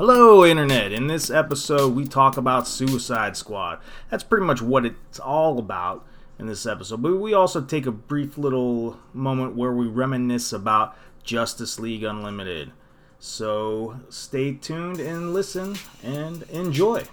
Hello, Internet. In this episode, we talk about Suicide Squad. That's pretty much what it's all about in this episode. But we also take a brief little moment where we reminisce about Justice League Unlimited. So stay tuned and listen and enjoy.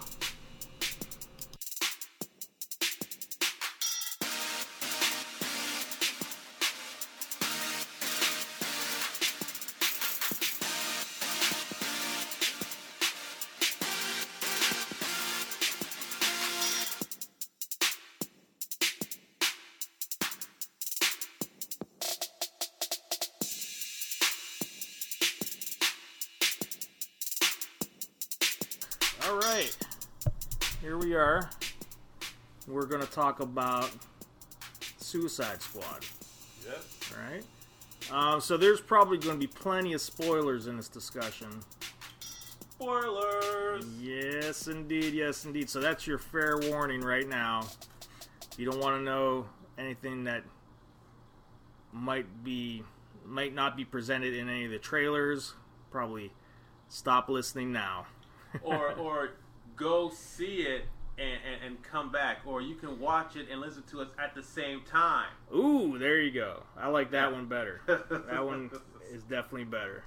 Alright, here we are. We're going to talk about Suicide Squad. Yep. Alright? So there's probably going to be plenty of spoilers in this discussion. Spoilers! Yes, indeed, yes, indeed. So that's your fair warning right now. If you don't want to know anything that might not be presented in any of the trailers, probably stop listening now. or go see it and come back, or you can watch it and listen to us at the same time. Ooh, there you go. I like that one better. That one is definitely better.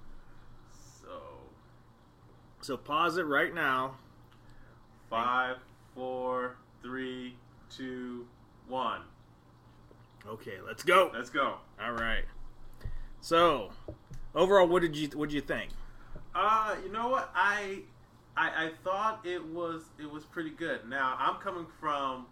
So pause it right now. 5, 4, 3, 2, 1. Okay, let's go. Let's go. All right. So, overall, what did you think? You know what? I thought it was pretty good. Now I'm coming from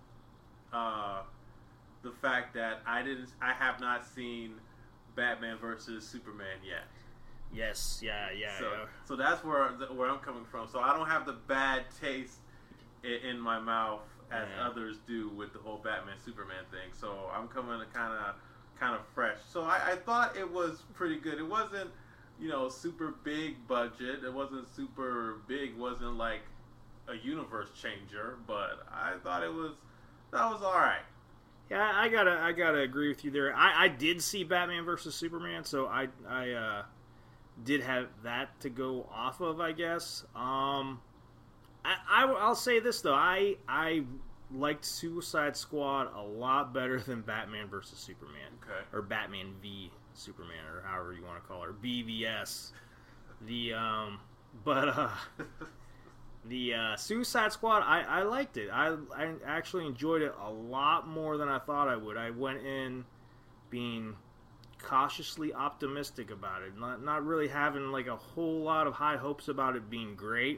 the fact that I have not seen Batman versus Superman yet. Yes, yeah. So that's where I'm coming from. So I don't have the bad taste in my mouth as others do with the whole Batman Superman thing. So I'm coming to kind of fresh. So I thought it was pretty good. It wasn't, super big budget. It wasn't super big. Wasn't like a universe changer. But I thought that was all right. Yeah, I gotta agree with you there. I did see Batman versus Superman, so I did have that to go off of, I guess. I'll say this though, I liked Suicide Squad a lot better than Batman versus Superman, or Batman v Superman, or however you want to call it, or BVS. The Suicide Squad, I liked it. I actually enjoyed it a lot more than I thought I would. I went in being cautiously optimistic about it, not really having like a whole lot of high hopes about it being great.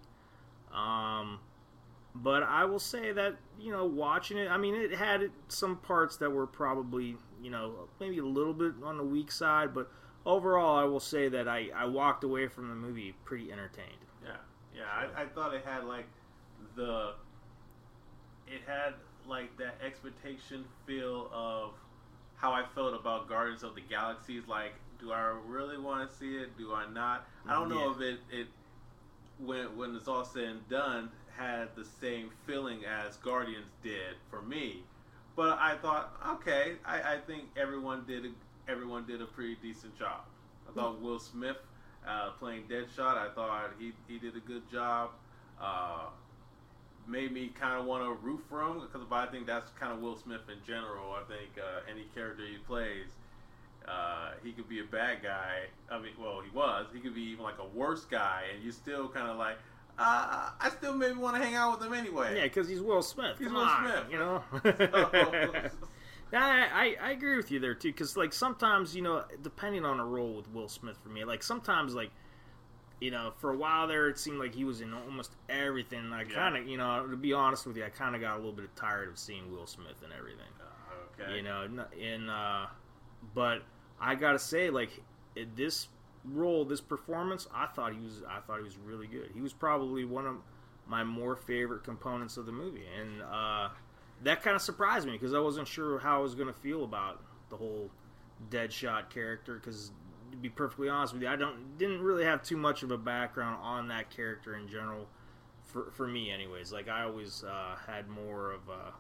But I will say that, watching it, I mean, it had some parts that were probably, maybe a little bit on the weak side, but overall, I will say that I walked away from the movie pretty entertained. Yeah, I thought it had that expectation feel of how I felt about Guardians of the Galaxy. Like, do I really want to see it? Do I not? I don't know if it when it's all said and done, had the same feeling as Guardians did for me. But I thought, okay, I think everyone did a pretty decent job. I thought Will Smith playing Deadshot, I thought he did a good job. Made me kind of want to root for him, because I think that's kind of Will Smith in general. I think any character he plays, he could be a bad guy. I mean, well, he was. He could be even like a worse guy, and you still kind of like, I still maybe want to hang out with him anyway. Yeah, because he's Will Smith. He's Will Smith. I agree with you there, too, because, like, sometimes, depending on a role with Will Smith for me, like, sometimes, like, for a while there, it seemed like he was in almost everything. I kind of, to be honest with you, I kind of got a little bit tired of seeing Will Smith and everything. Okay. But I gotta say, like, this role, this performance, I thought he was really good. He was probably one of my more favorite components of the movie, and that kind of surprised me, because I wasn't sure how I was going to feel about the whole Deadshot character, because to be perfectly honest with you, I didn't really have too much of a background on that character in general, for me anyways. Like, I always had more of a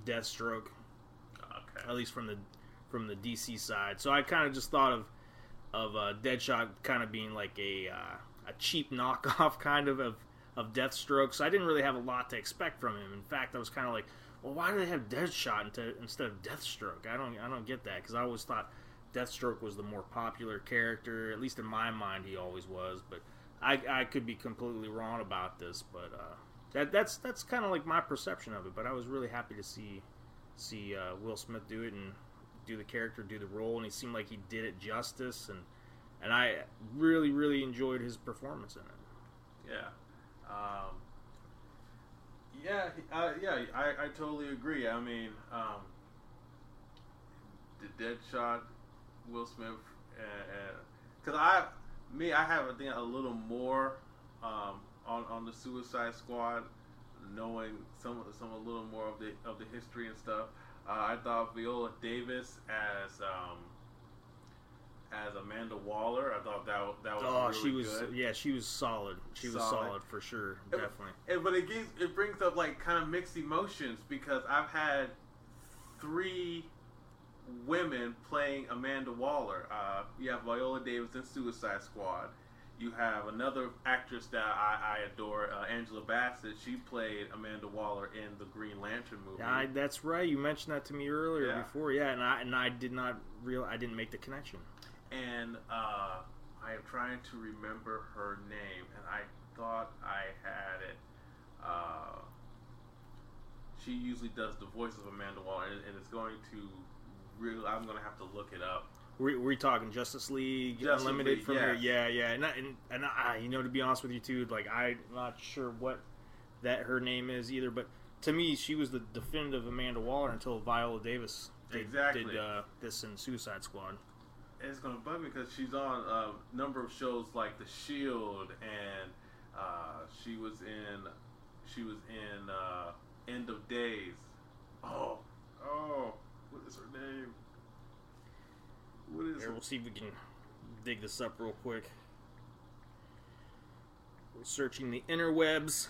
Deathstroke, at least from the DC side. So I kind of just thought of Deadshot kind of being like a cheap knockoff kind of Deathstroke. So I didn't really have a lot to expect from him. In fact, I was kind of like, well, why do they have Deadshot instead of Deathstroke? I don't get that, because I always thought Deathstroke was the more popular character. At least in my mind, he always was. But I could be completely wrong about this. But that's kind of like my perception of it. But I was really happy to see Will Smith do it and do the character, do the role, and he seemed like he did it justice, and I really, really enjoyed his performance in it. I totally agree. I mean, the Deadshot, Will Smith, because I have I think a little more on the Suicide Squad, knowing some a little more of the history and stuff. I thought Viola Davis as Amanda Waller, I thought that was really good. Yeah, she was solid. She was solid for sure, definitely. But it brings up like kind of mixed emotions, because I've had 3 women playing Amanda Waller. You have Viola Davis in Suicide Squad. You have another actress that I adore, Angela Bassett. She played Amanda Waller in the Green Lantern movie. Yeah, that's right. You mentioned that to me earlier before. Yeah, and I did not I didn't make the connection. And I am trying to remember her name, and I thought I had it. She usually does the voice of Amanda Waller, and it's going to really. I'm going to have to look it up. We're talking Justice League Unlimited from here. Yeah. And I, to be honest with you too, like, I'm not sure what her name is either, but to me, she was the definitive Amanda Waller until Viola Davis did this in Suicide Squad. It's gonna bug me because she's on a number of shows like The Shield, and she was in End of Days. Oh, what is her name? Here, we'll see if we can dig this up real quick. We're searching the interwebs.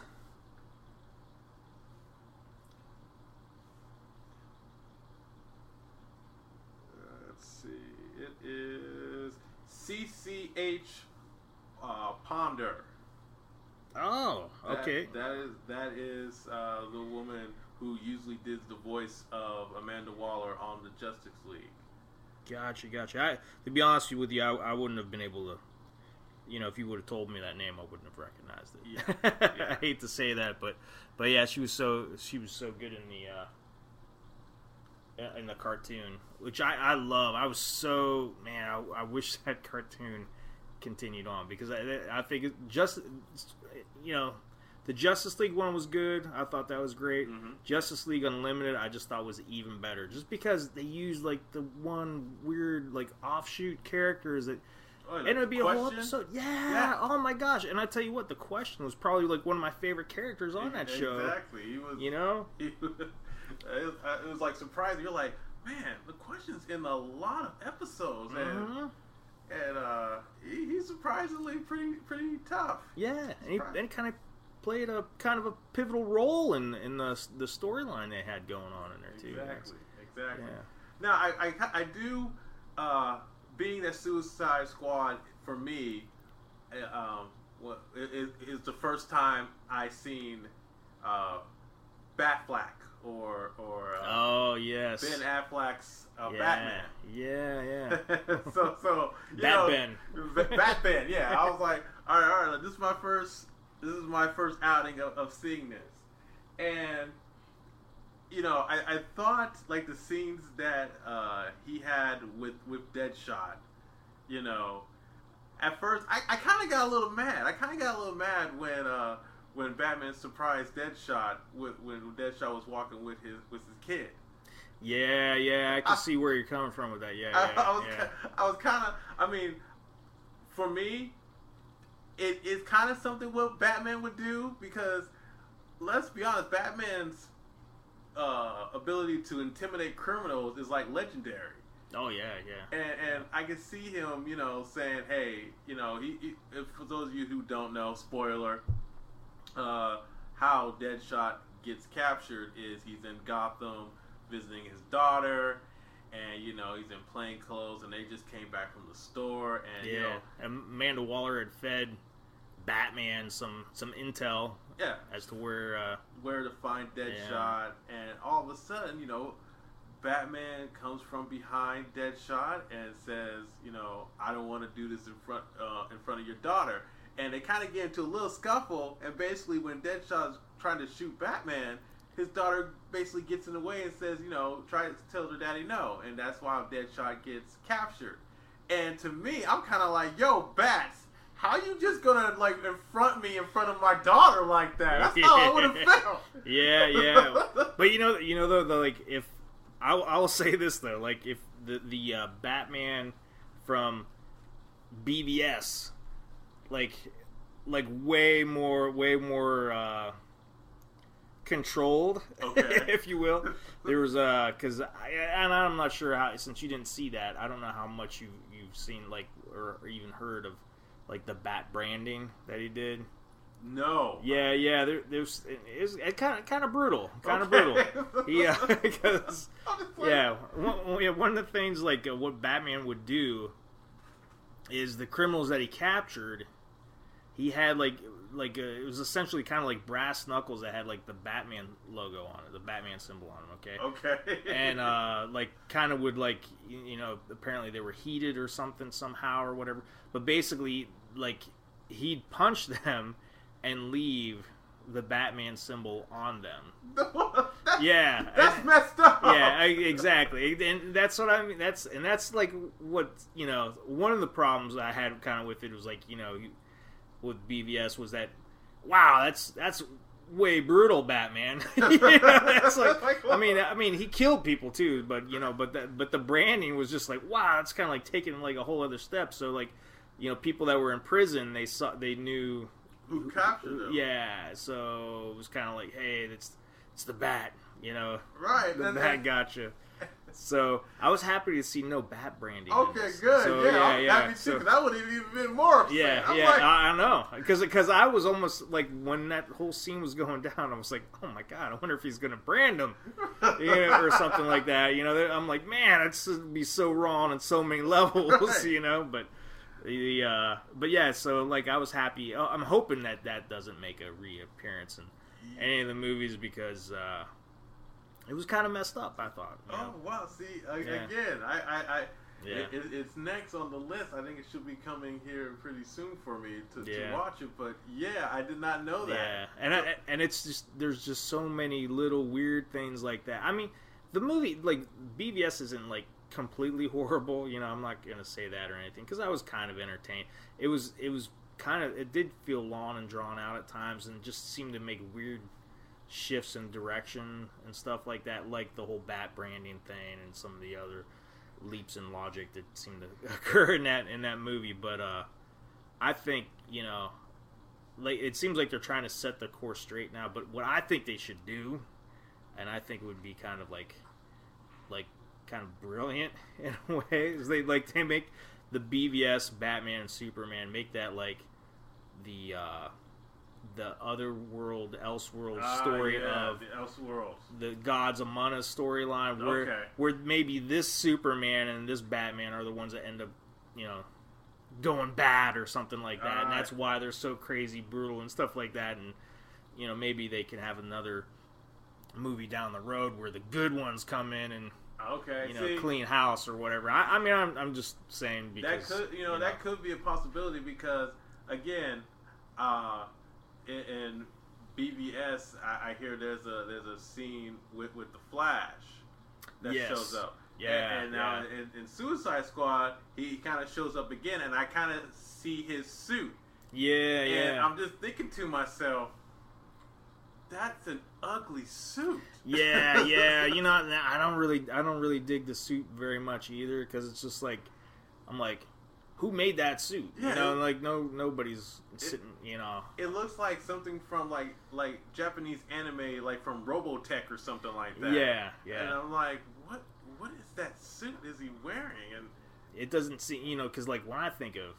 Let's see. It is CCH Ponder. Oh, okay. That is the woman who usually did the voice of Amanda Waller on the Justice League. Gotcha. To be honest with you, I wouldn't have been able to. If you would have told me that name, I wouldn't have recognized it. Yeah. I hate to say that, but yeah, she was so good in the cartoon, which I love. I was so I wish that cartoon continued on, because I think the Justice League one was good. I thought that was great. Mm-hmm. Justice League Unlimited, I just thought was even better, just because they used like the one weird like offshoot characters that. And it would be a whole episode. Yeah. Oh my gosh. And I tell you what, the Question was probably like one of my favorite characters on that show. Exactly. He was. It was like surprising. You're like, man, the Question's in a lot of episodes, and he's surprisingly pretty tough. Yeah, and kind of played a kind of a pivotal role in the storyline they had going on in there too. Exactly. Yeah. Now I do. Being that Suicide Squad for me, is the first time I seen Batfleck or oh yes, Ben Affleck's Batman. Yeah. so Batman. Yeah, I was like, all right. This is my first outing of seeing this, and. I thought like the scenes that he had with Deadshot, at first I kind of got a little mad. When Batman surprised Deadshot when Deadshot was walking with his kid. Yeah, I can see where you're coming from with that. I was kind of. I mean, for me, it is kind of something what Batman would do, because let's be honest, Batman's ability to intimidate criminals is like legendary. Oh yeah. And I can see him, saying, "Hey, he for those of you who don't know, spoiler, how Deadshot gets captured is he's in Gotham visiting his daughter, and he's in plain clothes, and they just came back from the store, and and Amanda Waller had fed Batman some intel, as to where to find Deadshot, and all of a sudden, Batman comes from behind Deadshot and says, I don't want to do this in front of your daughter, and they kind of get into a little scuffle, and basically when Deadshot's trying to shoot Batman, his daughter basically gets in the way and says, try to tell her daddy no, and that's why Deadshot gets captured. And to me, I'm kind of like, yo, Bats, how you just gonna confront me in front of my daughter like that? That's how I would have felt. Yeah. But though, like, if I will say this though, like, if the Batman from BVS, like way more controlled, if you will. There was because I'm not sure how, since you didn't see that, I don't know how much you've seen, like, or even heard of, like, the Bat branding that he did. No. Yeah. There's it's kind of brutal, brutal. Yeah, because one of the things, like, what Batman would do is the criminals that he captured, he had like it was essentially kind of like brass knuckles that had, like, the Batman logo on it, the Batman symbol on them. Okay. And like, kind of would, like, apparently they were heated or something somehow or whatever. But basically, like, he'd punch them and leave the Batman symbol on them. That's messed up. Yeah, exactly. And that's what I mean. That's like what, one of the problems I had kind of with it was, like, with BVS was that, wow, that's way brutal, Batman. That's like, I mean, he killed people too, but but the branding was just like, wow, it's kind of like taking, like, a whole other step. So, like, people that were in prison, they knew who captured them. Yeah, so it was kind of like, hey, it's the Bat, right? The Bat gotcha. So I was happy to see no Bat branding. Okay, good. So, I'm happy too, because I would have even been more upset. I know, because I was almost like, when that whole scene was going down, I was like, oh my god, I wonder if he's gonna brand him, or something like that. I'm like, man, it's be so wrong on so many levels, right. But yeah, so, like, I was happy. I'm hoping that doesn't make a reappearance in any of the movies, because it was kind of messed up, I thought. Oh, wow. See, again, it's next on the list. I think it should be coming here pretty soon for me to watch it. But, I did not know that. Yeah, and it's just, there's just so many little weird things like that. I mean, the movie, like, BVS isn't, like, completely horrible. I'm not going to say that or anything, because I was kind of entertained. It was kind of, it did feel long and drawn out at times, and just seemed to make weird shifts in direction and stuff like that, like the whole Bat branding thing and some of the other leaps in logic that seemed to occur in that movie. But I think, like, it seems like they're trying to set the course straight now. But what I think they should do, and I think it would be kind of like kind of brilliant in a way, is they make the BVS Batman and Superman, make that like the other world, Elseworld story of the Elseworld, the Gods Among Us storyline, where maybe this Superman and this Batman are the ones that end up, going bad or something like that, and that's why they're so crazy brutal and stuff like that. And maybe they can have another movie down the road where the good ones come in and clean house or whatever. I mean, I'm just saying, because that could be a possibility, because again, in BVS, I hear there's a scene with the Flash that shows up. Yeah, and now in Suicide Squad, he kind of shows up again, and I kind of see his suit. And I'm just thinking to myself, that's an ugly suit. Yeah. I don't really dig the suit very much either, because it's just like, I'm like, who made that suit? Nobody's sitting. It looks like something from like Japanese anime, like from Robotech or something like that. Yeah. And I'm like, what is that suit is he wearing? And it doesn't seem, because like when I think of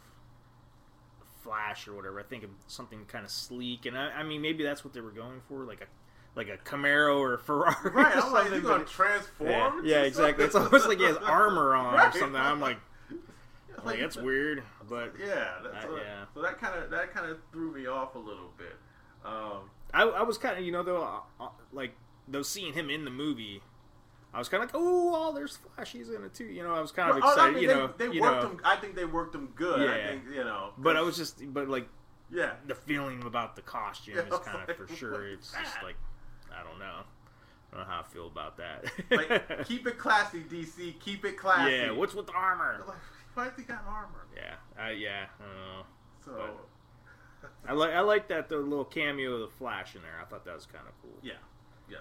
Flash or whatever, I think of something kind of sleek, and I mean, maybe that's what they were going for, like like a Camaro or a Ferrari. Right, or I'm like, something, you gonna but transform? yeah, exactly. It's almost like he has armor on Right. or something. I'm like that's weird, but yeah, yeah. So that kind of threw me off a little bit. I was kind of, though, like, though seeing him in the movie, I was kind of like, oh, there's Flash, he's in it too. I was kind of excited. I mean, they worked him. I think they worked him good. Yeah. I think But I was just, like, yeah, the feeling about the costume is kind of for sure. It's just like, I don't know how I feel about that. Like, keep it classy, DC. Keep it classy. Yeah. What's with the armor? Like, why has he got armor? Yeah. I don't know. So. But I like that the little cameo of the Flash in there. I thought that was kind of cool. Yeah. Yes.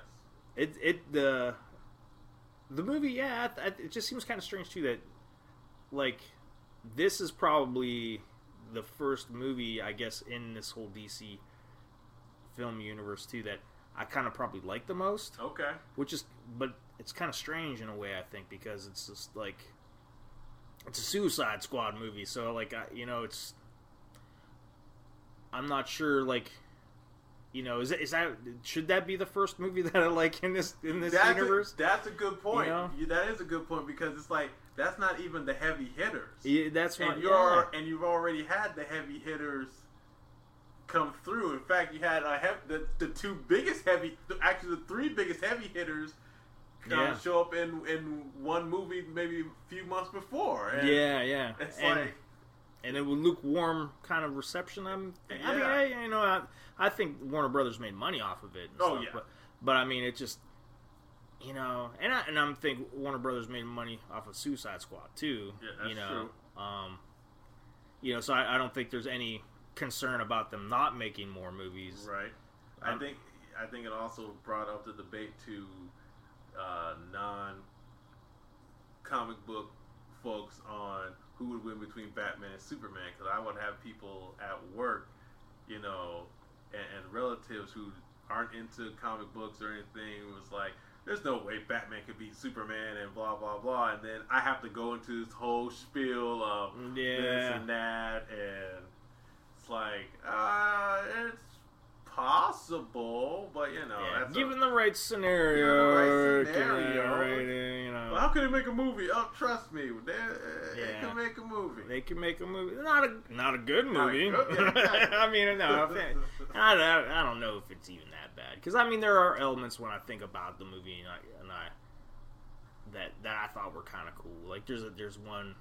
The movie, yeah, it just seems kind of strange too that, like, this is probably the first movie, I guess, in this whole DC film universe too that I kind of probably like the most. Okay. But it's kind of strange in a way, I think, because it's just like it's a Suicide Squad movie, so like it's. I'm not sure, like, is that should that be the first movie that I like in this universe? That's a good point. That is a good point because it's like that's not even the heavy hitters. Yeah, that's what. And you've already had the heavy hitters come through. In fact, you had the two biggest actually the three biggest heavy hitters show up in one movie maybe a few months before. And yeah. It's and it was lukewarm kind of reception. I think Warner Brothers made money off of it. And stuff, but I mean, it just and I'm thinking Warner Brothers made money off of Suicide Squad too. Yeah, that's true. So I don't think there's any concern about them not making more movies. Right. I think it also brought up the debate to non-comic book folks on who would win between Batman and Superman, because I would have people at work, and relatives who aren't into comic books or anything was like, there's no way Batman could beat Superman and blah, blah, blah. And then I have to go into this whole spiel of this and that, and it's like, it's possible, but that's given the right scenario. Well, how can they make a movie? Oh, trust me, they can make a movie. They can make a movie. Not a good movie. I mean, no, I don't know if it's even that bad, because I mean there are elements when I think about the movie and I that I thought were kind of cool. Like there's one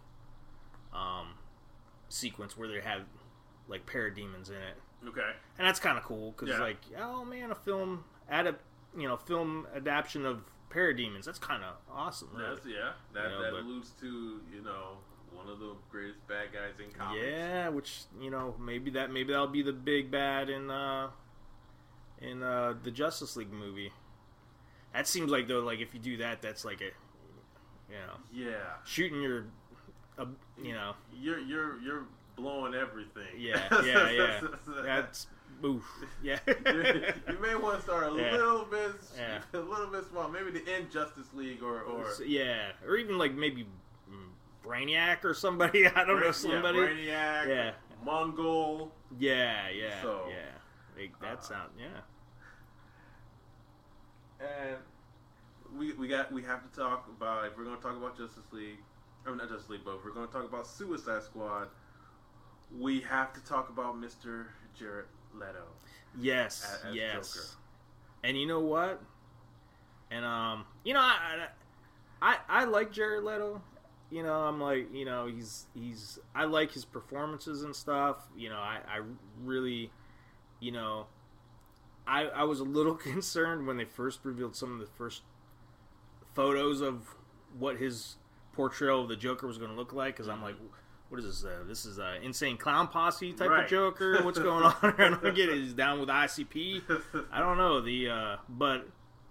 sequence where they have like parademons in it. Okay. And that's kind of cool because like, oh man, a film adaptation of parademons. That's kind of awesome. Really. That alludes to one of the greatest bad guys in comics. Yeah, which maybe that'll be the big bad in the Justice League movie. That seems like though, like if you do that, that's like a shooting your you're blowing everything. Yeah. That's oof. Yeah. You may want to start a little bit small. Maybe the Injustice League or even like maybe Brainiac or somebody. I don't know, somebody. Brainiac. Yeah. Mongol. Yeah. So, that sound And we have to talk about, if we're going to talk about Justice League, not Justice League, but if we're going to talk about Suicide Squad, we have to talk about Mr. Jared Leto. Yes, as Joker. And you know what? And I like Jared Leto. I'm like, he's I like his performances and stuff. I really, I was a little concerned when they first revealed some of the first photos of what his portrayal of the Joker was going to look like, because I'm like, what is this? This is Insane Clown Posse type of Joker. What's going on? I don't get it. He's down with ICP. I don't know but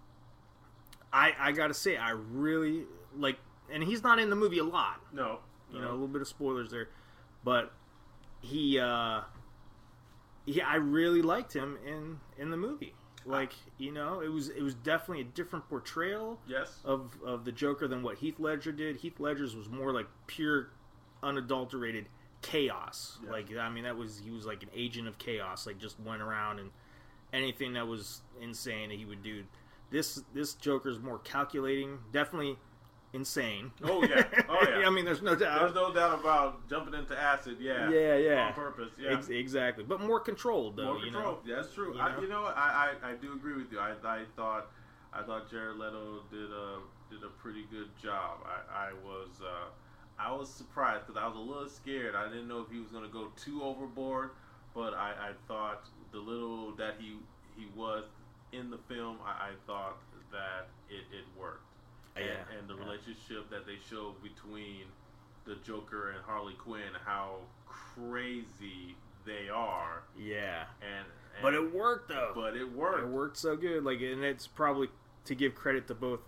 I gotta say, I really like, and he's not in the movie a lot. No. A little bit of spoilers there, but I really liked him in the movie. Like, it was definitely a different portrayal of the Joker than what Heath Ledger did. Heath Ledger's was more like pure, unadulterated chaos. Like, I mean, he was like an agent of chaos. Like, just went around and anything that was insane that he would do. This Joker's more calculating, definitely insane. Oh yeah, oh yeah. I mean, there's no doubt. There's no doubt about jumping into acid. Yeah, yeah, on purpose. Yeah, exactly. But more controlled, though. More controlled. You know? That's true. You know what? I do agree with you. I thought Jared Leto did a pretty good job. I was surprised because I was a little scared. I didn't know if he was going to go too overboard, but I thought the little that he was in the film, I thought that it worked. And the relationship that they showed between the Joker and Harley Quinn, how crazy they are. Yeah. But it worked, though. But it worked. It worked so good. Like, and it's probably to give credit to both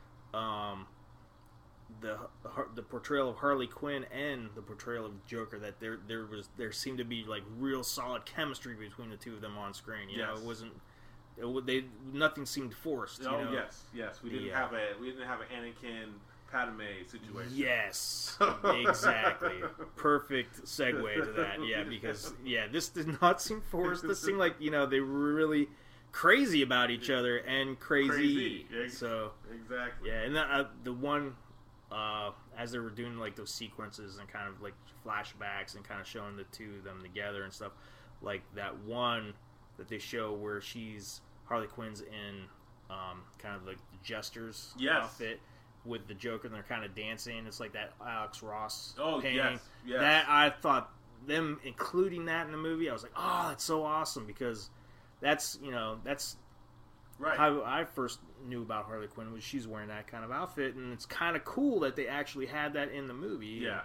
the portrayal of Harley Quinn and the portrayal of Joker, that there seemed to be like real solid chemistry between the two of them on screen. You know, it wasn't. Nothing seemed forced. Oh, you know? yes. We didn't have an Anakin Padme situation. Yes, exactly. Perfect segue to that. Yeah, because this did not seem forced. This seemed like they were really crazy about each other and crazy. So exactly. Yeah, and the one as they were doing like those sequences and kind of like flashbacks and kind of showing the two of them together and stuff, like that one that they show where Harley Quinn's in kind of like the jester's outfit with the Joker, and they're kind of dancing. It's like that Alex Ross painting. Yes. That I thought them including that in the movie, I was like, oh, that's so awesome, because that's right. How I first knew about Harley Quinn was she's wearing that kind of outfit, and it's kind of cool that they actually had that in the movie. Yeah,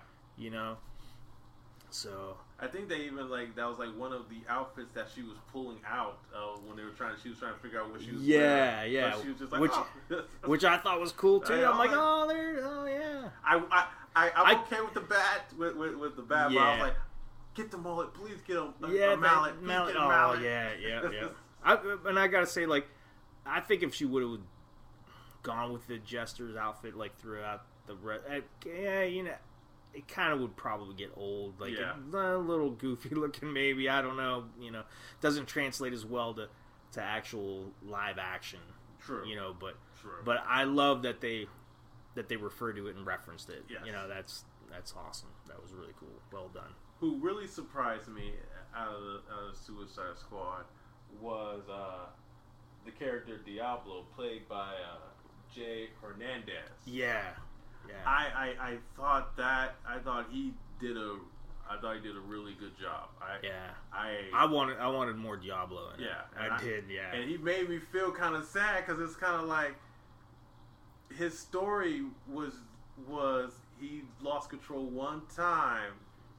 So I think they even that was like one of the outfits that she was pulling out when she was trying to figure out what she was wearing. Yeah. So she was just like, which I thought was cool too. I'm like, yeah. I'm okay with the bat, with the bat, but I was like, get the mullet, please get a mallet. Yeah. And I gotta say, like, I think if she would have gone with the Jester's outfit throughout the rest, it kind of would probably get old. A little goofy looking, maybe. I don't know. Doesn't translate as well to actual live action. True. But I love that they referred to it and referenced it. Yes. That's awesome. That was really cool. Well done. Who really surprised me out of the Suicide Squad was the character Diablo, played by Jay Hernandez. Yeah. I thought he did a really good job. I wanted more Diablo in it. I did. And he made me feel kind of sad, because it's kind of like his story was he lost control one time,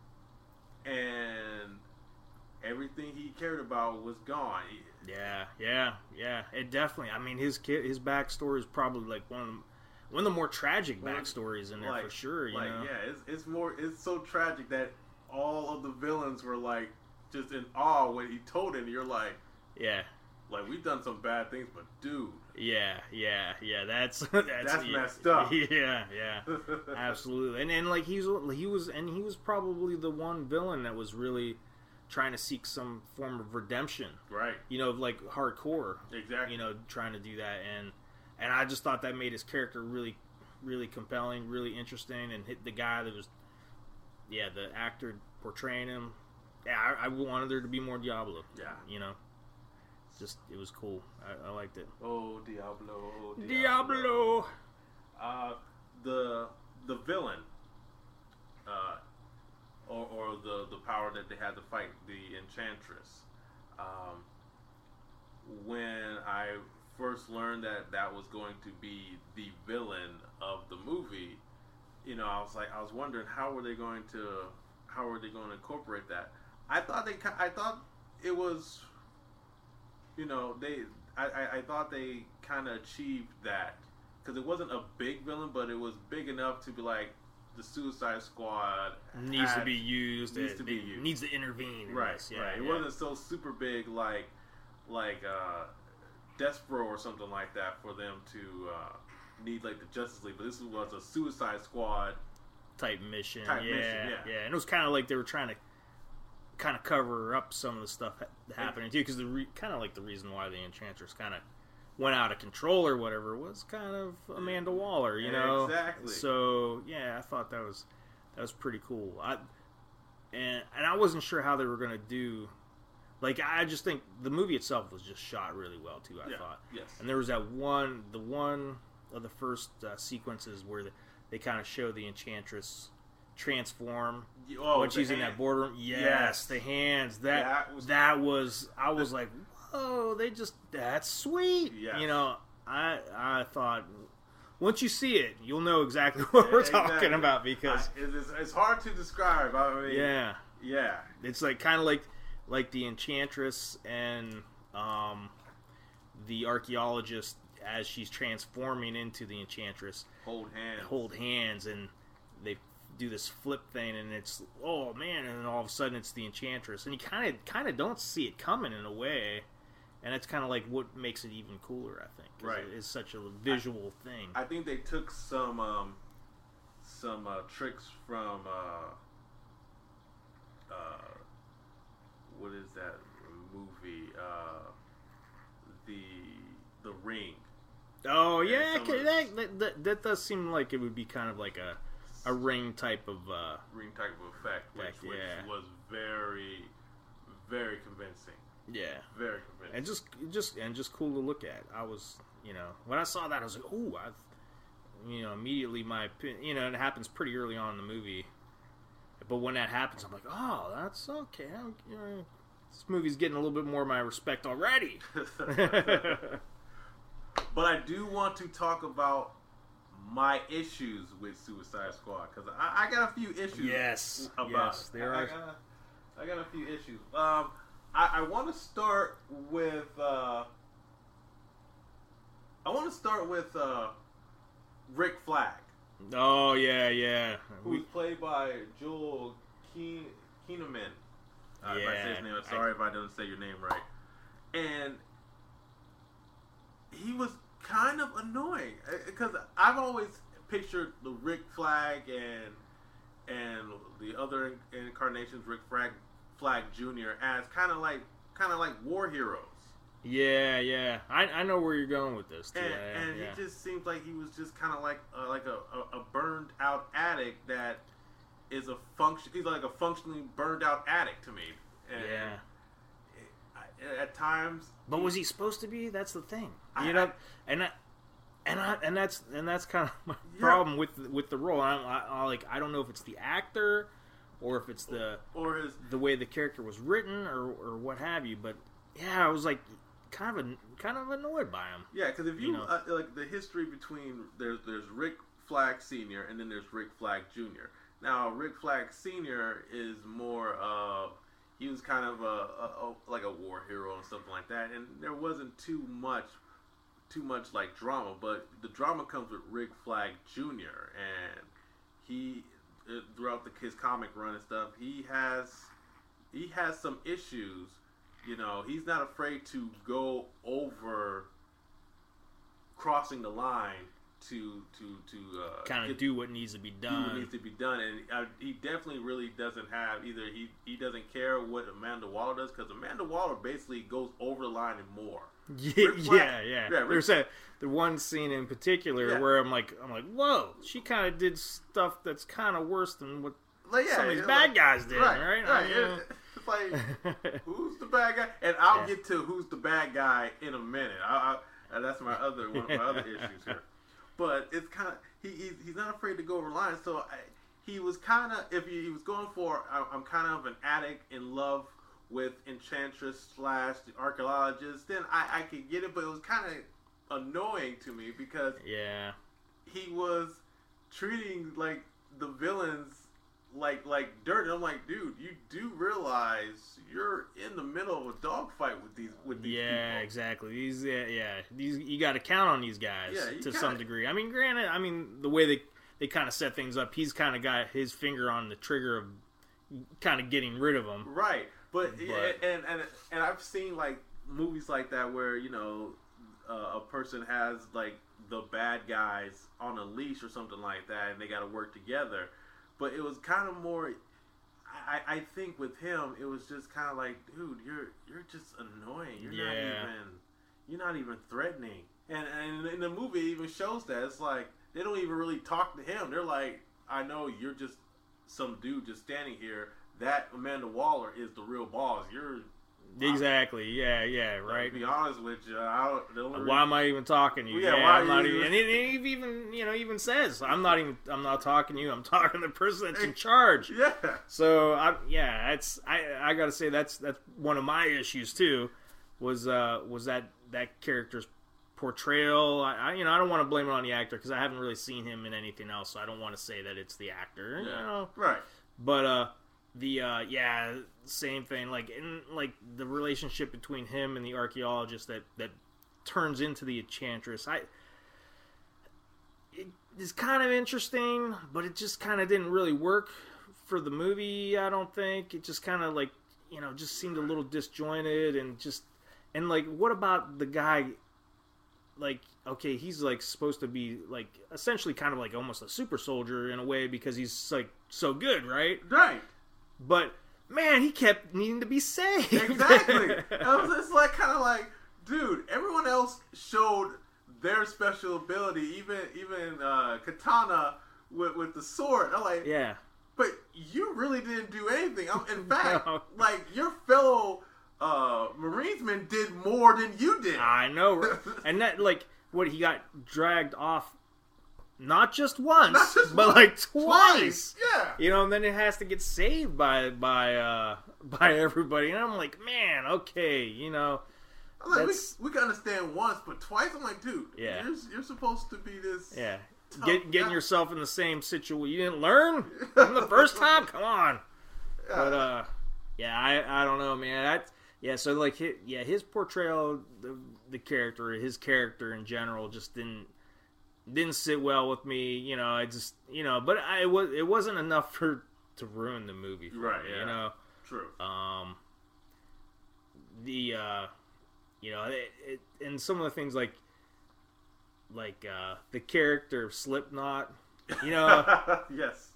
and everything he cared about was gone. Yeah. It definitely. I mean, his backstory is probably like one of the more tragic backstories in there, for sure. It's so tragic that all of the villains were just in awe when he told it. And you're like, we've done some bad things, but dude, that's messed up. Yeah, absolutely. And he was probably the one villain that was really trying to seek some form of redemption, right? Like hardcore, exactly. Trying to do that, and I just thought that made his character really, really compelling, really interesting, and hit the guy that was, the actor portraying him. Yeah, I wanted there to be more Diablo. Yeah, it was cool. I liked it. Oh, Diablo. The villain, or the power that they had to fight, the Enchantress. When I first learned that was going to be the villain of the movie, I was wondering how were they going to incorporate that. I thought it was, I thought they kind of achieved that, because it wasn't a big villain, but it was big enough to be like, the Suicide Squad needs to be used. Needs to intervene. Right. It wasn't so super big like Despero or something like that for them to need the Justice League. But this was a Suicide Squad type mission. Yeah. And it was kind of like they were trying to kind of cover up some of the stuff happening too, because kind of like the reason why the Enchantress kind of went out of control or whatever was kind of Amanda Waller, you know. Exactly. So yeah, I thought that was pretty cool. And I wasn't sure how they were going to do. Like, I just think the movie itself was just shot really well too. I thought. Yes. And there was the one of the first sequences where they kind of show the Enchantress transform when she's in that boardroom. Yes, the hands. That was. I was like, whoa! That's sweet. Yes. You know, I thought. Once you see it, you'll know exactly what we're talking about, because it's hard to describe. I mean, yeah. It's like kind of like the Enchantress and the archaeologist as she's transforming into the Enchantress. Hold hands, and they do this flip thing, and it's oh man, and then all of a sudden it's the Enchantress, and you kind of don't see it coming in a way. And it's kind of like what makes it even cooler, I think. Right. It's such a visual thing. I think they took some tricks from what is that movie? The Ring. Oh yeah, that does seem like it would be kind of like a Ring type of effect, which was very, very convincing. Yeah, very convincing, and just cool to look at. I was, when I saw that, I was like, ooh, immediately it happens pretty early on in the movie, but when that happens, I'm like, oh, that's okay. This movie's getting a little bit more of my respect already. But I do want to talk about my issues with Suicide Squad, because I got a few issues. Yes, there are. I got a few issues. I want to start with Rick Flag. Oh yeah. Who's played by Joel Kinnaman. If I say his name, I'm sorry if I didn't say your name right. And he was kind of annoying, because I've always pictured the Rick Flag and the other incarnations, Rick Flag Jr., as kind of like war heroes. Yeah. I know where you're going with this too. And he just seems like he was just kind of like a burned out addict that is he's like a functionally burned out addict to me. And at times. But was he supposed to be? That's the thing. And that's kind of my problem with the role. I don't know if it's the actor, or if it's the way the character was written, or what have you. But yeah, I was like kind of annoyed by him. Yeah, because if you like the history between there's Rick Flag Sr. and then there's Rick Flag Jr. Now Rick Flag Sr. is more he was kind of like a war hero and something like that, and there wasn't too much like drama, but the drama comes with Rick Flag Jr. and he throughout his comic run and stuff, he has some issues. He's not afraid to go over crossing the line to kind of do what needs to be done. And he definitely really doesn't have either. He doesn't care what Amanda Waller does, because Amanda Waller basically goes over the line and more. Yeah. There's the one scene in particular where I'm like, whoa, she kind of did stuff that's kind of worse than what some of these bad guys did, right? It's like, who's the bad guy? And I'll get to who's the bad guy in a minute. That's one of my other issues here. But it's kind of he's not afraid to go over lines. So he was kind of, if he was going for, I'm kind of an addict in love with Enchantress / the archaeologist, then I could get it. But it was kind of annoying to me, because he was treating like the villains like dirt. And I'm like, dude, you do realize you're in the middle of a dogfight with these people. Exactly. These you got to count on these guys to some degree. I mean, granted, the way they kind of set things up, he's kind of got his finger on the trigger of kind of getting rid of them. Right. But and I've seen like movies like that where a person has like the bad guys on a leash or something like that, and they got to work together. But it was kind of more. I think with him, it was just kind of like, dude, you're just annoying. You're not even threatening. And in the movie, it even shows that. It's like, they don't even really talk to him. They're like, I know you're just some dude just standing here. That Amanda Waller is the real boss. You're... Exactly. Yeah. Right. To be honest with you, why am I even talking to you? Yeah, why I'm not even... And he even says, I'm not talking to you. I'm talking to the person that's in charge. Yeah. So I gotta say that's one of my issues too. Was that character's portrayal? I don't want to blame it on the actor because I haven't really seen him in anything else, so I don't want to say that it's the actor. Yeah. Right. But same thing. Like in the relationship between him and the archaeologist that turns into the Enchantress. It's kind of interesting, but it just kind of didn't really work for the movie. I don't think it just kind of just seemed a little disjointed and what about the guy? Like, okay, he's like supposed to be like essentially kind of like almost a super soldier in a way because he's like so good, right? Right. But man, he kept needing to be saved. Exactly. It's like kind of like, dude, everyone else showed their special ability, even Katana with the sword. I'm like, yeah. But you really didn't do anything. In fact, like your fellow Marinesmen did more than you did. I know, right? And that he got dragged off. Not just once, but like twice. Yeah. And then it has to get saved by everybody. And I'm like, man, okay, I'm like, we can understand once, but twice, I'm like, dude, yeah. You're supposed to be this. Yeah. Getting yourself in the same situation. You didn't learn from the first time? Come on. Yeah. But, I don't know, man. So like, his portrayal, the character, his character in general just didn't sit well with me, I just, but it wasn't enough to ruin the movie for right, me, yeah. True. And some of the things like the character of Slipknot, yes.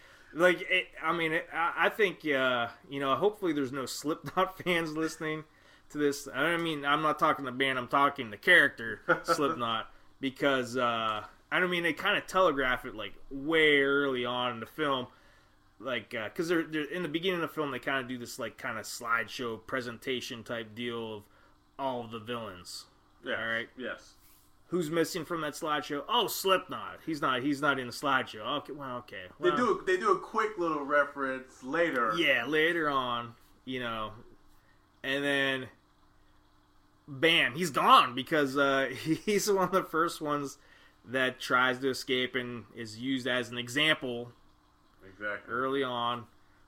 I think, hopefully there's no Slipknot fans listening to this. I mean, I'm not talking the band, I'm talking the character, Slipknot. Because, they kind of telegraph it, like, way early on in the film. Like, because they're in the beginning of the film, they kind of do this, like, kind of slideshow presentation type deal of all of the villains. Yeah. All right? Yes. Who's missing from that slideshow? Oh, Slipknot. He's not in the slideshow. Okay, well. They do a quick little reference later. Yeah, later on, and then... bam, he's gone because he's one of the first ones that tries to escape and is used as an example. Exactly. Early on,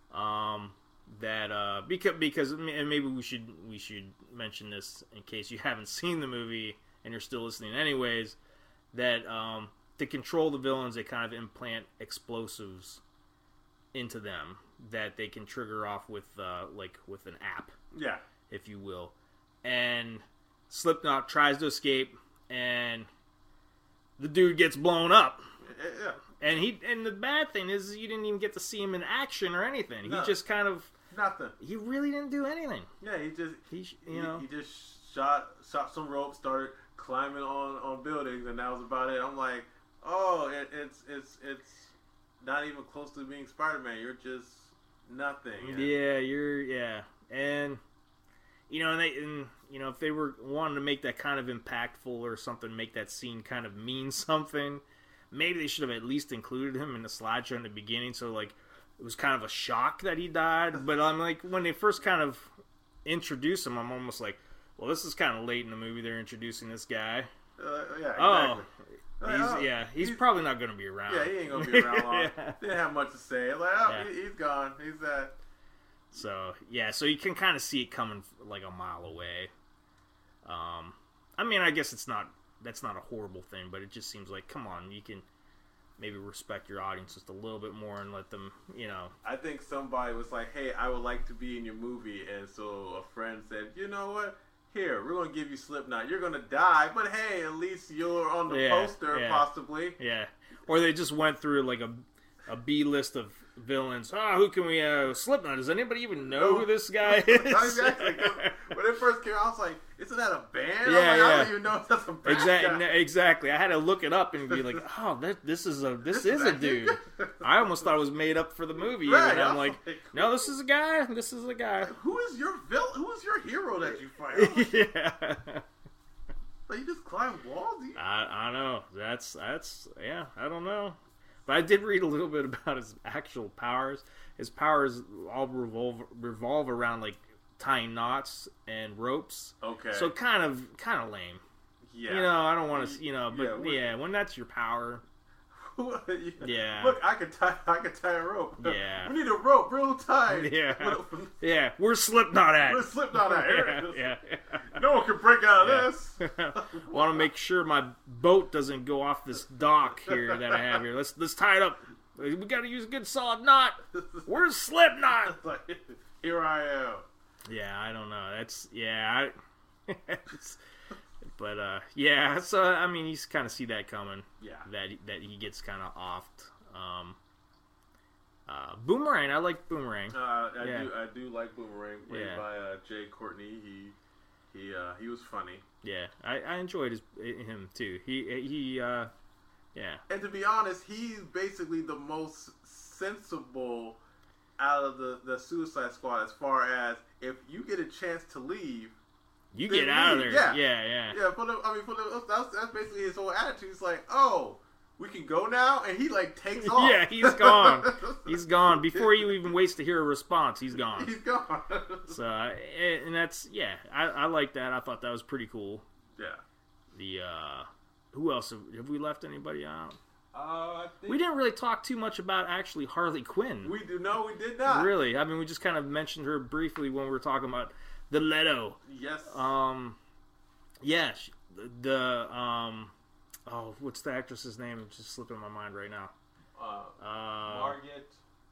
that because and maybe we should mention this in case you haven't seen the movie and you're still listening anyways. That to control the villains, they kind of implant explosives into them that they can trigger off with with an app. Yeah, if you will. And Slipknot tries to escape, and the dude gets blown up. Yeah. And the bad thing is you didn't even get to see him in action or anything. No. He just kind of nothing. He really didn't do anything. Yeah, he just shot some rope, started climbing on buildings, and that was about it. I'm like, oh, it's not even close to being Spider-Man. You're just nothing. And if they were wanting to make that kind of impactful or something, make that scene kind of mean something, maybe they should have at least included him in the slideshow in the beginning, so like it was kind of a shock that he died. But I'm like, when they first kind of introduce him, I'm almost like, well, this is kind of late in the movie. They're introducing this guy. Yeah, exactly. He's probably not going to be around. Yeah, he ain't going to be around long. Didn't have much to say. Like, he's gone. He's that. So you can kind of see it coming like a mile away. I guess that's not a horrible thing, but it just seems like, come on, you can maybe respect your audience just a little bit more and let them, I think somebody was like, hey, I would like to be in your movie, and so a friend said, you know what? Here, we're going to give you Slipknot. You're going to die, but hey, at least you're on the poster, possibly. Yeah. Or they just went through like a B list of villains. Oh, who can we? Slipknot. Does anybody even know who this guy is? Exactly. When it first came out, I was like, "Isn't that a band?" Yeah, I don't even know if that's a band. Exactly. I had to look it up and be like, "Oh, this is a dude." I almost thought it was made up for the movie, right, and I'm like, "No, this is a guy. This is a guy." Who is your villain? Who is your hero that you fight? Yeah. Like, you just climb walls? I know. That's yeah. I don't know. But I did read a little bit about his actual powers. His powers all revolve around like tying knots and ropes. Okay. So kind of lame. Yeah. You know, I don't want to. But when that's your power. Yeah. Look, I could tie a rope. Yeah. We need a rope real tight. Yeah. Yeah. We're Slipknot at. We're Slipknot at. Yeah. No one can break out of this. Want to make sure my boat doesn't go off this dock here that I have here. Let's tie it up. We got to use a good solid knot. Where's Slipknot? Like, here I am. Yeah, I don't know. That's but yeah. So I mean, you kind of see that coming. Yeah. That he gets kind of offed. Boomerang. I like Boomerang. I do like Boomerang, played by Jay Courtney. He was funny. Yeah, I enjoyed him too. He yeah. And to be honest, he's basically the most sensible out of the Suicide Squad as far as if you get a chance to leave, you get out of there. Yeah. Yeah, that's basically his whole attitude. He's like, oh, we can go now, and he like takes off. Yeah, he's gone. He's gone before you even waits to hear a response. He's gone. He's gone. So, and that's I like that. I thought that was pretty cool. Yeah. Who else have we left anybody out? I think we didn't really talk too much about actually Harley Quinn. We did not. Really, I mean, we just kind of mentioned her briefly when we were talking about the Leto. Yes. Yeah. What's the actress's name? It's just slipping my mind right now. Margaret.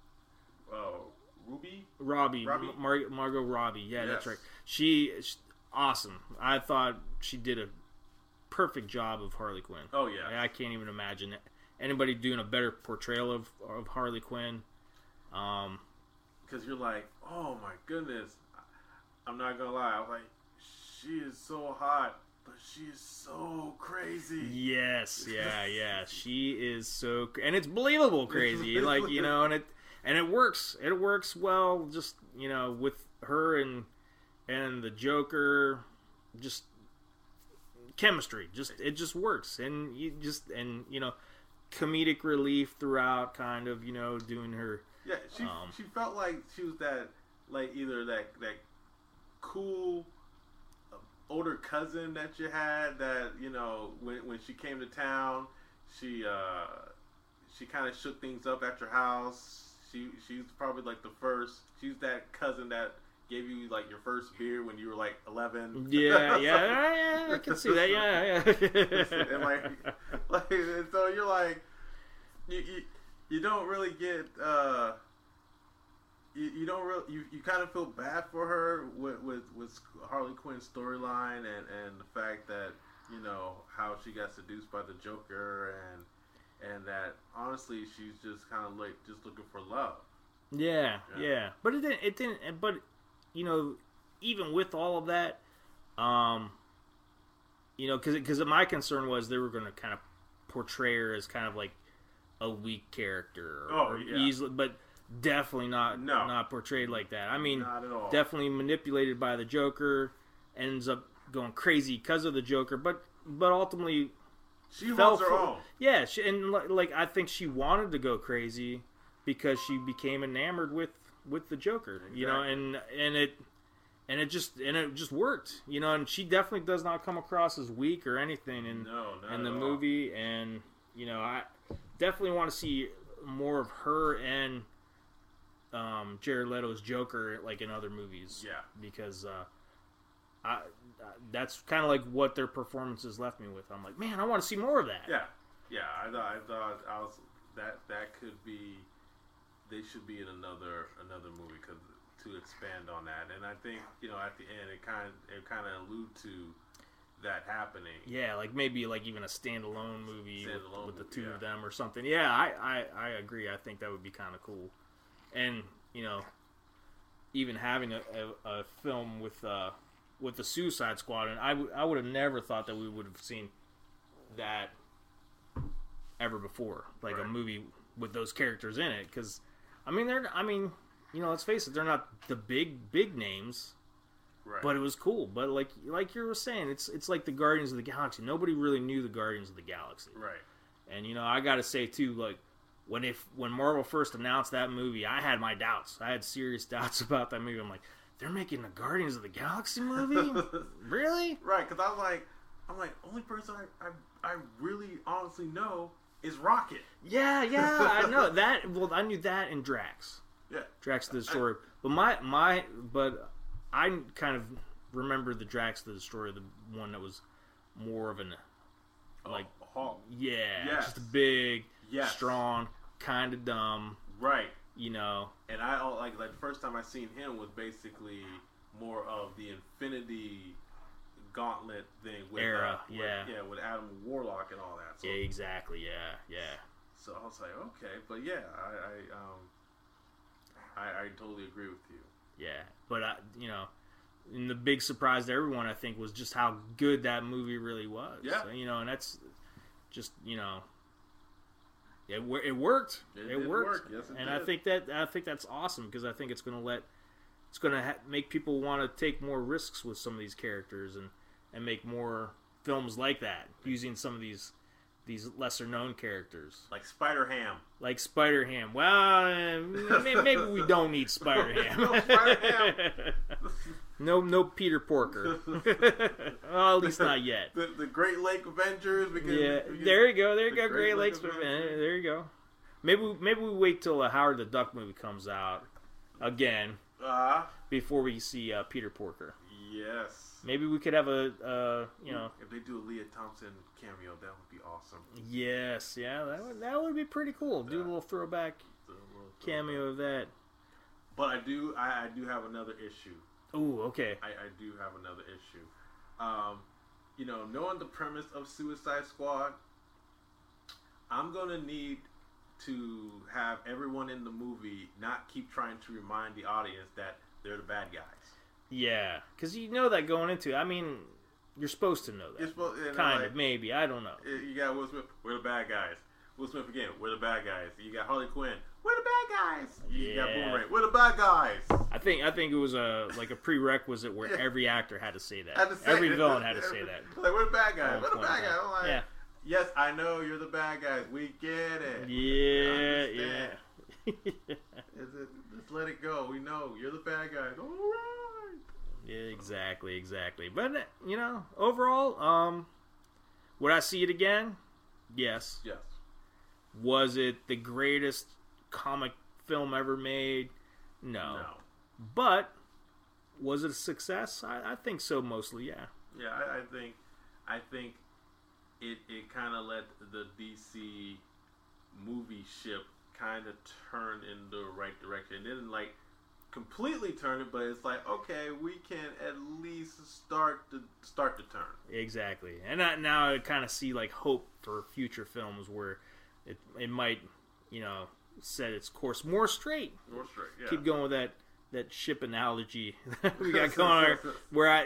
Robbie. Margot Robbie. Yeah, that's right. She's awesome. I thought she did a perfect job of Harley Quinn. Oh yeah. I can't even imagine anybody doing a better portrayal of Harley Quinn. Because you're like, oh my goodness. I'm not gonna lie. I'm like, she is so hot. But she is so crazy. Yes, yeah. She is so, and it's believable crazy. Like, you know, and it works. It works well. Just, you know, with her and the Joker, just chemistry. It just works, and you know, comedic relief throughout. Kind of, you know, doing her. Yeah, she felt like she was that, like either that cool older cousin that you had that, you know, when she came to town, she kind of shook things up at your house. She's probably like she's that cousin that gave you like your first beer when you were like 11. Yeah, I can see that. Yeah. And like so you're like you don't really get you don't really you kind of feel bad for her with Harley Quinn's storyline and the fact that, you know, how she got seduced by the Joker and that honestly she's just kind of like just looking for love. Yeah. But it didn't. But, you know, even with all of that, you know, because my concern was they were going to kind of portray her as kind of like a weak character, easily, but definitely not portrayed like that. I mean, not at all. Definitely manipulated by the Joker, ends up going crazy because of the Joker, but ultimately she holds her own. Yeah, and like I think she wanted to go crazy because she became enamored with the Joker, exactly. You know, and it just worked, you know, and she definitely does not come across as weak or anything in the movie, and you know, I definitely want to see more of her and Jared Leto's Joker like in other movies. Yeah, because that's kind of like what their performances left me with. I'm like, man, I want to see more of that. Yeah. I thought that could be. They should be in another movie to expand on that, and I think, you know, at the end it kind of allude to that happening. Yeah, like maybe like even a standalone movie with the two of them or something. Yeah, I agree. I think that would be kind of cool. and even having a film with the Suicide Squad, and I would have never thought that we would have seen that ever before, like a movie with those characters in it. Because let's face it, they're not the big names, but it was cool. But like you were saying, it's like the Guardians of the Galaxy. Nobody really knew the Guardians of the Galaxy, right? And I got to say too, like when Marvel first announced that movie, I had my doubts. I had serious doubts about that movie. I'm like, they're making the Guardians of the Galaxy movie? Really? Right, because I'm like, only person I really honestly know is Rocket. Yeah, I know that. Well, I knew that and Drax. Yeah, Drax the Destroyer. But but I kind of remember the Drax the Destroyer, the one that was more of an Hulk. Yeah, just big, strong, kind of dumb. Right. And I like the first time I seen him was basically more of the Infinity Gauntlet thing with with Adam Warlock and all that. So, yeah, exactly. Yeah. So I was like, okay, but yeah, I totally agree with you. Yeah, but and the big surprise to everyone, I think, was just how good that movie really was. Yeah. And that's just it worked. It worked. Yes, it and did. I think that's awesome, because I think it's going to make people want to take more risks with some of these characters and make more films like that, using some of these lesser known characters, like Spider-Ham. Well, maybe we don't need Spider-Ham. No Spider-Ham. No Peter Porker. Well, at least not yet. The Great Lake Avengers. There you go. Great Lakes Avengers. There you go. Maybe we wait till a Howard the Duck movie comes out again before we see Peter Porker. Yes. Maybe we could have a if they do a Leah Thompson cameo, that would be awesome. Yes, yeah, that would be pretty cool. Do a little throwback cameo of that. But I do have another issue. Ooh, okay. I do have another issue. Knowing the premise of Suicide Squad, I'm gonna need to have everyone in the movie not keep trying to remind the audience that they're the bad guys. Yeah, because that going into it. I mean, you're supposed to know that. Kind of, maybe. I don't know. You got Will Smith, we're the bad guys. Will Smith again, we're the bad guys. You got Harley Quinn, we're the bad guys. You got Boomerang, we're the bad guys. I think it was a prerequisite where every actor had to say that. Every villain had to say that. Like, we're the bad guys. We're the bad guys. I'm like, yes, I know you're the bad guys. We get it. Yeah. Just let it go. We know you're the bad guys. All right. Yeah, exactly. But overall, would I see it again? Yes. Was it the greatest comic film ever made? No. But was it a success? I think so, mostly. Yeah. Yeah, I think it kind of let the DC movie ship kind of turn in the right direction. It didn't completely turn it, but it's like, okay, we can at least start to turn. Exactly. And now I kind of see hope for future films where it might set its course more straight. Yeah. Keep going with that ship analogy we got going on, where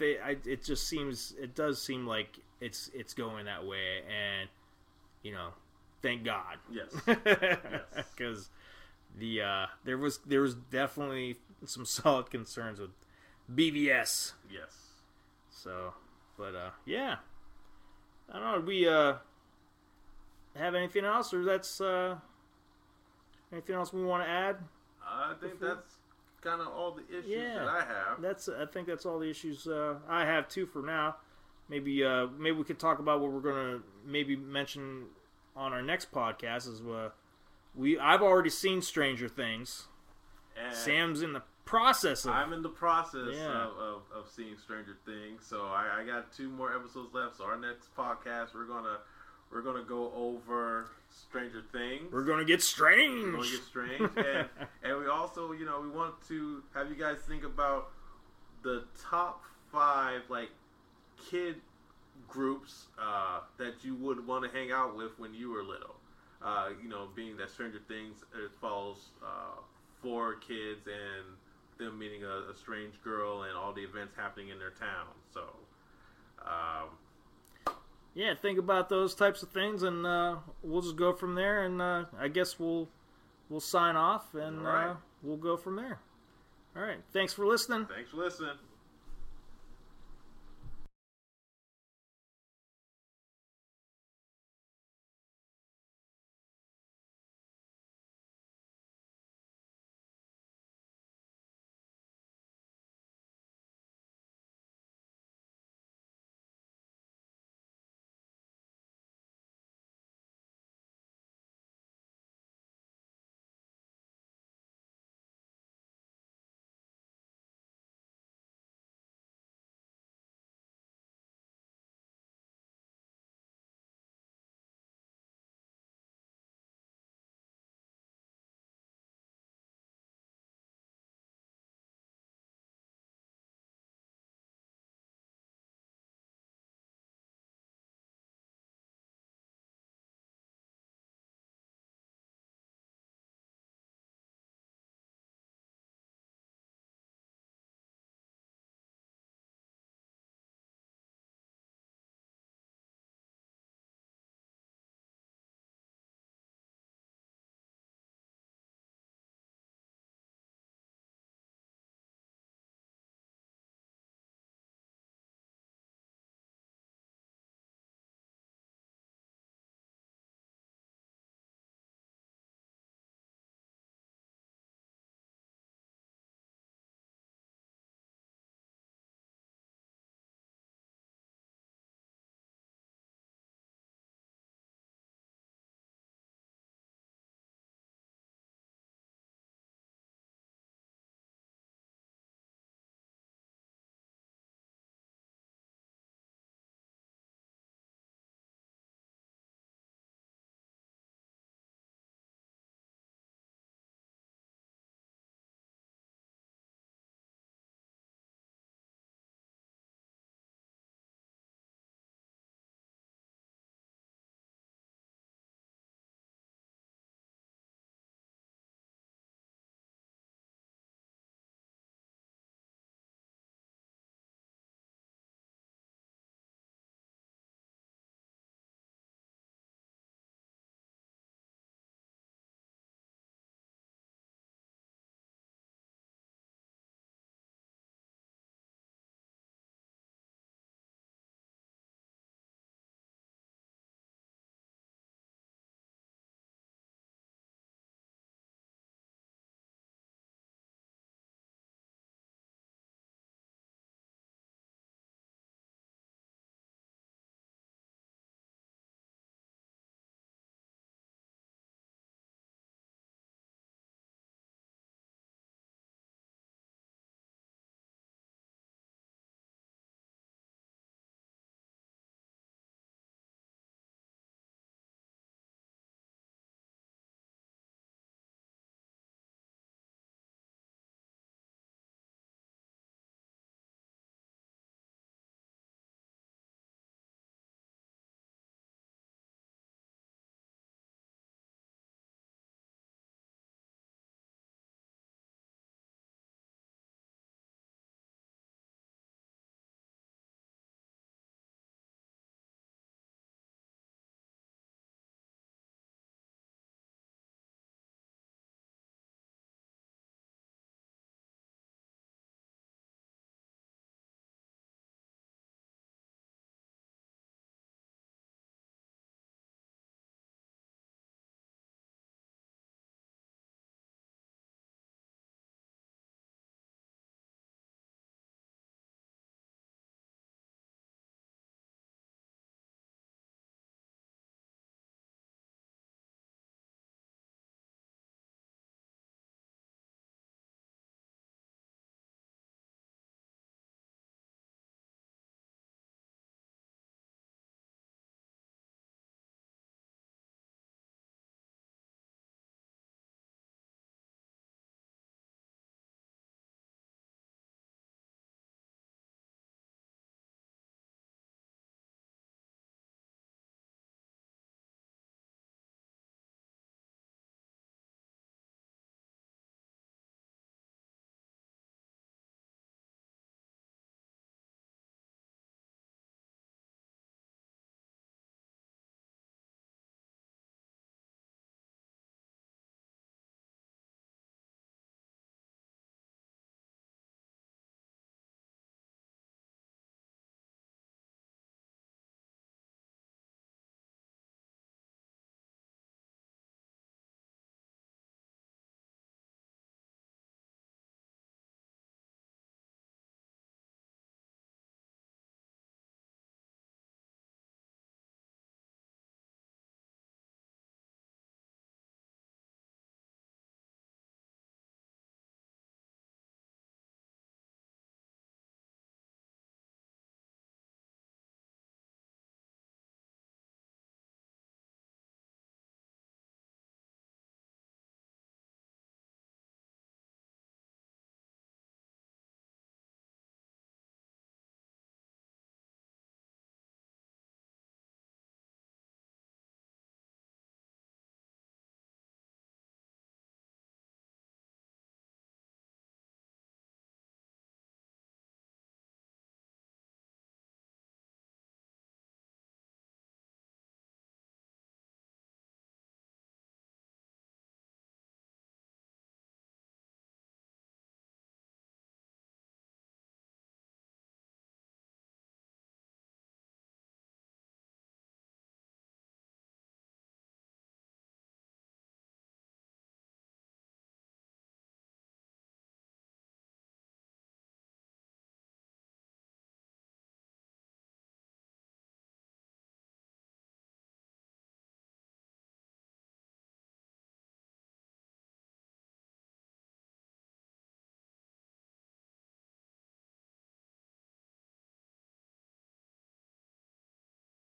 it does seem like it's going that way, and thank God. Yes. Because there was definitely some solid concerns with BVS. Yes. So, but yeah, I don't know. Do we have anything else, or that's anything else we want to add? I think that's kind of all the issues that I have. I think that's all the issues I have too for now. Maybe we could talk about what we're gonna maybe mention on our next podcast. I've already seen Stranger Things. And Sam's in the process of... I'm in the process of seeing Stranger Things. So I got 2 more episodes left. So our next podcast, we're gonna go over Stranger Things. We're gonna get strange. And we also, we want to have you guys think about the top 5 kid groups that you would want to hang out with when you were little. Being that Stranger Things, it follows 4 kids and them meeting a strange girl and all the events happening in their town. So, yeah, think about those types of things, and we'll just go from there. And I guess we'll sign off, and right. we'll go from there. All right. Thanks for listening. Thanks for listening.